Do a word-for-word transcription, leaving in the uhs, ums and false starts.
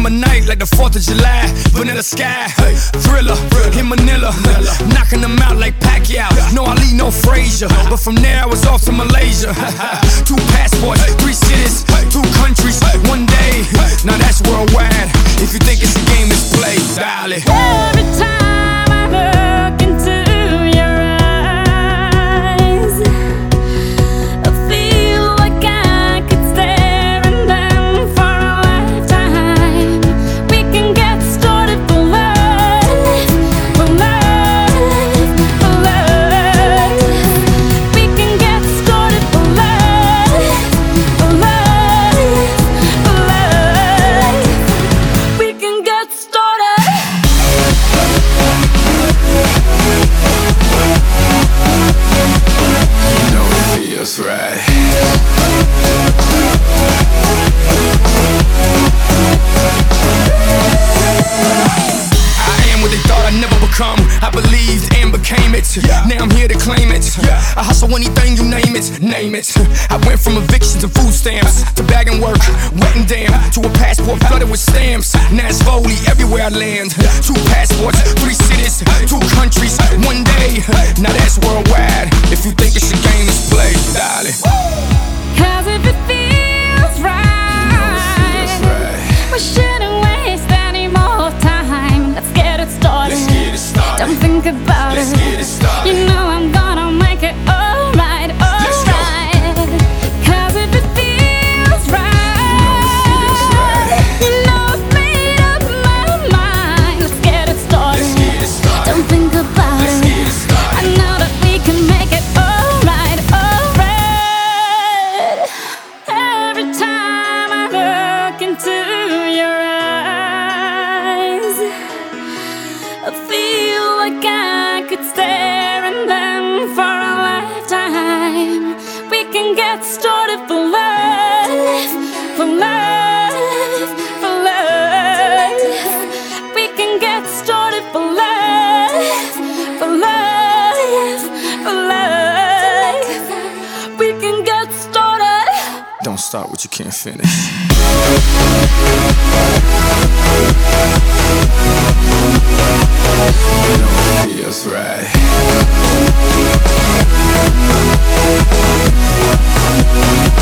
summer night like the fourth of July. Vanilla sky, Thriller, in Manila, knocking them out like Pacquiao. No Ali, no Frazier, but from there I was off to Malaysia. Two passports, three cities, two countries, one day. Now that's worldwide. If you think it's a game, it's play, dial it. Every time I look into your eyes, I feel like I could stare in them for a lifetime. We can get started for life, for life, for life. We can get started for life, for life, for life. We can get started. You know it feels right. I am what they thought I'd never become. I believed and became it. Now I'm here to claim it. I hustle anything, you name it, name it. I went from evictions to food stamps, to bagging work, wet and damn, to a passport flooded with stamps. Now it's Foley everywhere I land. Two passports, three cities, two countries, one day. Now that's worldwide. If you think it's a game, it's play, darling. Cause if it feels right, we shouldn't waste any more time. Let's get it started. Let's get it started. Don't think about Let's it. get it started. You know I'm gonna make it alright, Let's go. alright. Cause if it feels right, you know I've made up my mind. Let's get it started. Let's get it started. Don't think about Let's it. get it started. I know that we can make it alright, alright. Every time I look into your eyes, I feel like I could stare in them for a lifetime. We can get started for life, for life, for life. We can get started for life, for life, for life. We can get started. Don't start what you can't finish. You know it feels right.